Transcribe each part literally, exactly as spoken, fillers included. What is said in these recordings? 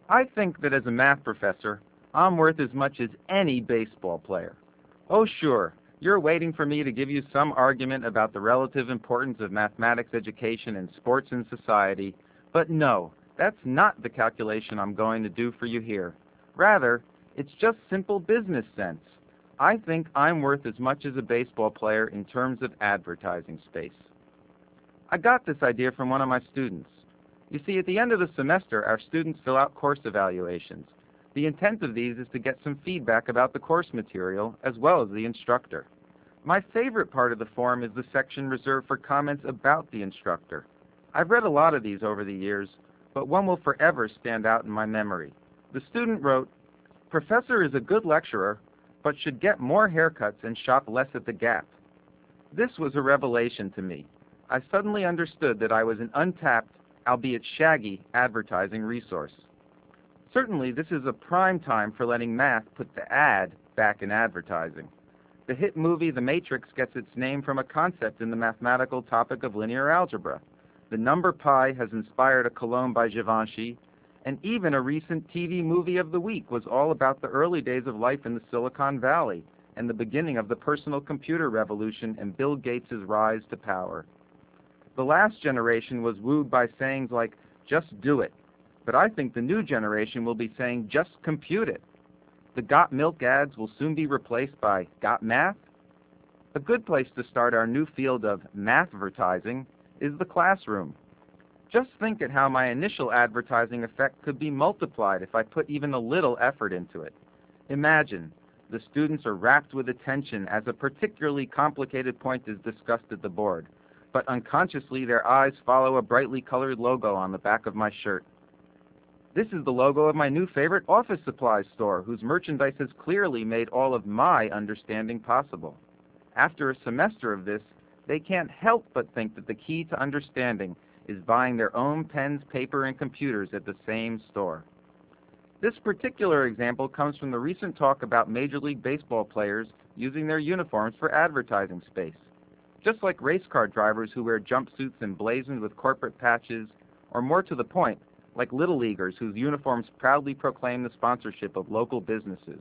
I think that as a math professor, I'm worth as much as any baseball player. Oh, sure, you're waiting for me to give you some argument about the relative importance of mathematics education in sports and society, but no, that's not the calculation I'm going to do for you here. Rather, it's just simple business sense. I think I'm worth as much as a baseball player in terms of advertising space. I got this idea from one of my students. You see, at the end of the semester, our students fill out course evaluations. The intent of these is to get some feedback about the course material as well as the instructor. My favorite part of the form is the section reserved for comments about the instructor. I've read a lot of these over the years, but one will forever stand out in my memory. The student wrote, "Professor is a good lecturer, but should get more haircuts and shop less at the Gap." This was a revelation to me. I suddenly understood that I was an untapped, albeit shaggy, advertising resource. Certainly, this is a prime time for letting math put the ad back in advertising. The hit movie The Matrix gets its name from a concept in the mathematical topic of linear algebra. The number pi has inspired a cologne by Givenchy, and even a recent T V movie of the week was all about the early days of life in the Silicon Valley and the beginning of the personal computer revolution and Bill Gates' rise to power. The last generation was wooed by sayings like, "Just do it." But I think the new generation will be saying, "Just compute it." The Got Milk ads will soon be replaced by Got Math. A good place to start our new field of mathvertising is the classroom. Just think at how my initial advertising effect could be multiplied if I put even a little effort into it. Imagine, the students are rapt with attention as a particularly complicated point is discussed at the board, but unconsciously their eyes follow a brightly colored logo on the back of my shirt. This is the logo of my new favorite office supplies store, whose merchandise has clearly made all of my understanding possible. After a semester of this, they can't help but think that the key to understanding is buying their own pens, paper, and computers at the same store. This particular example comes from the recent talk about Major League Baseball players using their uniforms for advertising space. Just like race car drivers who wear jumpsuits emblazoned with corporate patches, or more to the point, like Little Leaguers whose uniforms proudly proclaim the sponsorship of local businesses.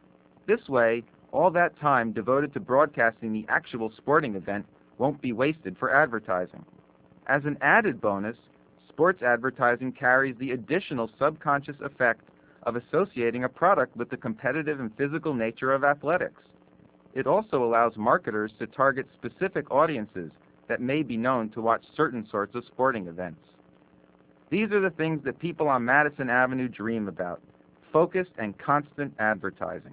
This way, all that time devoted to broadcasting the actual sporting event won't be wasted for advertising. As an added bonus, sports advertising carries the additional subconscious effect of associating a product with the competitive and physical nature of athletics. It also allows marketers to target specific audiences that may be known to watch certain sorts of sporting events. These are the things that people on Madison Avenue dream about: focused and constant advertising.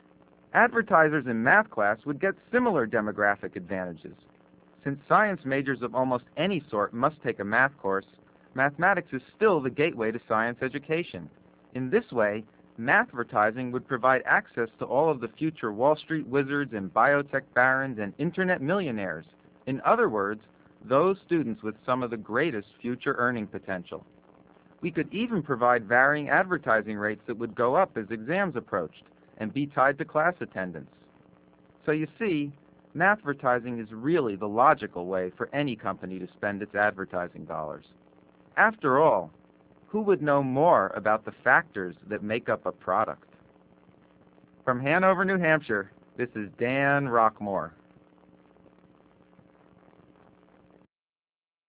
Advertisers in math class would get similar demographic advantages. Since science majors of almost any sort must take a math course, mathematics is still the gateway to science education. In this way, mathvertising would provide access to all of the future Wall Street wizards and biotech barons and internet millionaires. In other words, those students with some of the greatest future earning potential. We could even provide varying advertising rates that would go up as exams approached and be tied to class attendance. So you see, mathvertising is really the logical way for any company to spend its advertising dollars. After all, who would know more about the factors that make up a product? From Hanover, New Hampshire, this is Dan Rockmore.